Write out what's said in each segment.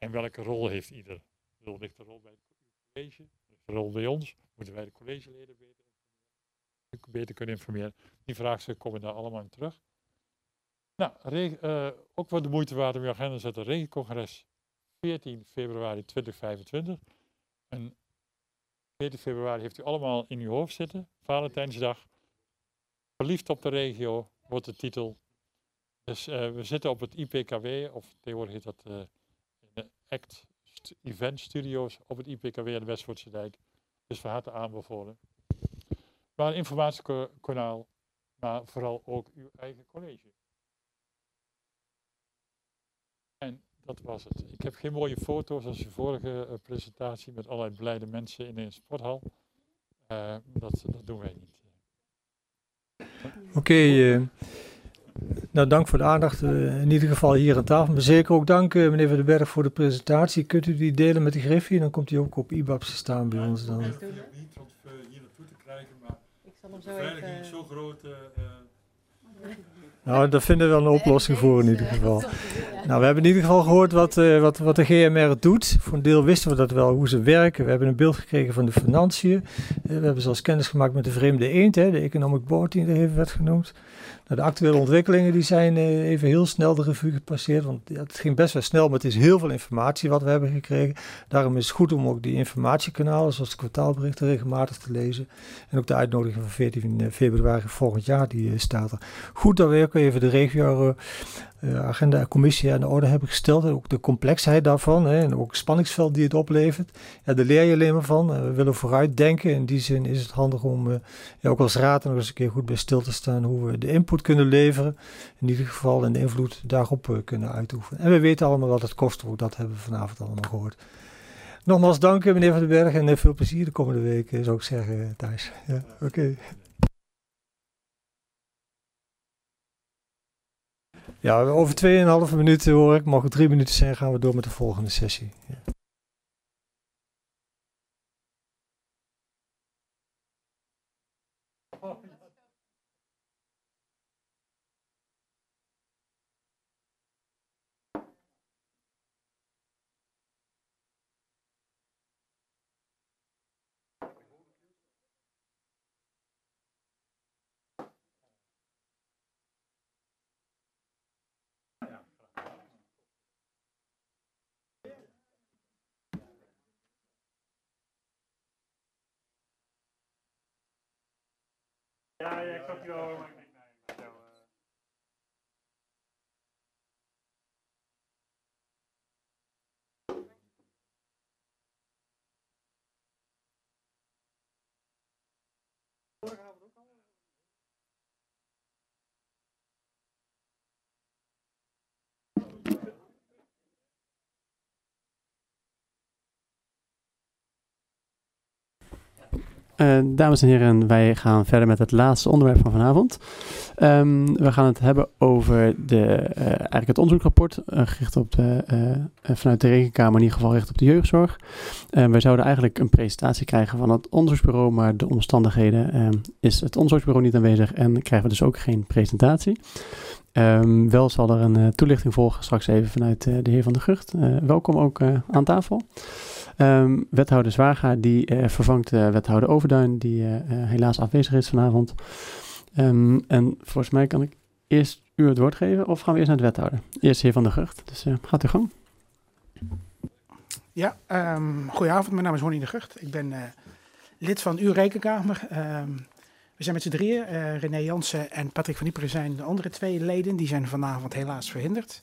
En welke rol heeft ieder? Ligt de rol bij het college? Ligt de rol bij ons? Moeten wij de collegeleden beter kunnen informeren? Die vraagstukken komen daar allemaal in terug. Nou, ook wat de moeite waard om je agenda te zetten. Regencongres 14 februari 2025. En 14 februari heeft u allemaal in uw hoofd zitten. Valentijnsdag. Verliefd op de regio wordt de titel. Dus we zitten op het IPKW, of tegenwoordig heet dat de ACT Event Studios op het IPKW aan de Westvoortse Dijk. Dus van harte aanbevolen. Maar een informatiekanaal, maar vooral ook uw eigen college. En dat was het. Ik heb geen mooie foto's als de vorige presentatie met allerlei blijde mensen in een sporthal. Dat doen wij niet. Oké, nou dank voor de aandacht. In ieder geval hier aan tafel. Maar zeker ook dank meneer Van den Berg voor de presentatie. Kunt u die delen met de Griffie? Dan komt hij ook op IBABS te staan bij ons dan. Ik heb niet tot hier naartoe te krijgen, maar de beveiliging is zo groot. Nou, daar vinden we wel een oplossing voor in ieder geval. Nou, we hebben in ieder geval gehoord wat de GMR doet. Voor een deel wisten we dat wel, hoe ze werken. We hebben een beeld gekregen van de financiën. We hebben zelfs kennis gemaakt met de vreemde eend, de economic board die er even werd genoemd. Nou, de actuele ontwikkelingen die zijn even heel snel de revue gepasseerd. Want ja, het ging best wel snel, maar het is heel veel informatie wat we hebben gekregen. Daarom is het goed om ook die informatiekanalen, zoals de kwartaalberichten, regelmatig te lezen. En ook de uitnodiging van 14 februari volgend jaar, die staat er. Goed dat we ook even de regio agenda en commissie aan de orde hebben gesteld. En ook de complexheid daarvan en ook het spanningsveld die het oplevert. Ja, daar leer je alleen maar van. We willen vooruit denken. In die zin is het handig om ook als raad nog eens een keer goed bij stil te staan hoe we de input kunnen leveren. In ieder geval en de invloed daarop kunnen uitoefenen. En we weten allemaal wat het kost. Ook dat hebben we vanavond allemaal gehoord. Nogmaals dank meneer Van den Berg en veel plezier de komende week zou ik zeggen Thijs. Ja, oké. Ja, over 2,5 minuten hoor ik. Mogen 3 minuten zijn, gaan we door met de volgende sessie. Ja. Ja, ik zag je wel, maar ik denk, nee. Dames en heren, wij gaan verder met het laatste onderwerp van vanavond. We gaan het hebben over eigenlijk het onderzoeksrapport, gericht op vanuit de Rekenkamer, in ieder geval gericht op de jeugdzorg. Wij zouden eigenlijk een presentatie krijgen van het onderzoeksbureau, maar de omstandigheden is het onderzoeksbureau niet aanwezig en krijgen we dus ook geen presentatie. Wel zal er een toelichting volgen straks even vanuit de heer Van der Gucht. Welkom ook aan tafel. Wethouder Zwaga die vervangt wethouder Overduin die helaas afwezig is vanavond. En volgens mij kan ik eerst u het woord geven of gaan we eerst naar de wethouder? Eerst de heer Van der Gucht, dus gaat u gang. Ja, goedenavond, mijn naam is Ronnie de Gucht. Ik ben lid van uw Rekenkamer. We zijn met z'n drieën. René Jansen en Patrick van Dieperen zijn de andere 2 leden. Die zijn vanavond helaas verhinderd.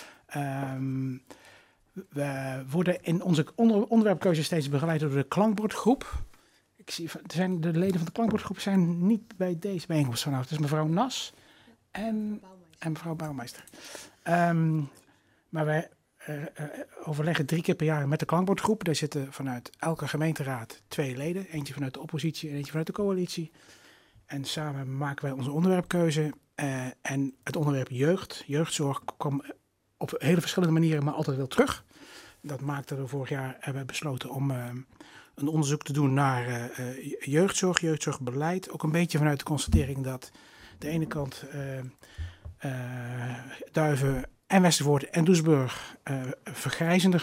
We worden in onze onderwerpkeuze steeds begeleid door de klankbordgroep. Ik zie, de leden van de klankbordgroep zijn niet bij deze bijeenkomst vanavond. Het is mevrouw Nas en mevrouw Bouwmeister. Maar wij overleggen 3 keer per jaar met de klankbordgroep. Daar zitten vanuit elke gemeenteraad 2 leden. Eentje vanuit de oppositie en eentje vanuit de coalitie. En samen maken wij onze onderwerpkeuze. En het onderwerp jeugdzorg kwam op hele verschillende manieren, maar altijd wel terug. Dat maakte we vorig jaar, hebben we besloten om een onderzoek te doen naar jeugdzorgbeleid. Ook een beetje vanuit de constatering dat de ene kant Duiven en Westervoort en Doesburg vergrijzende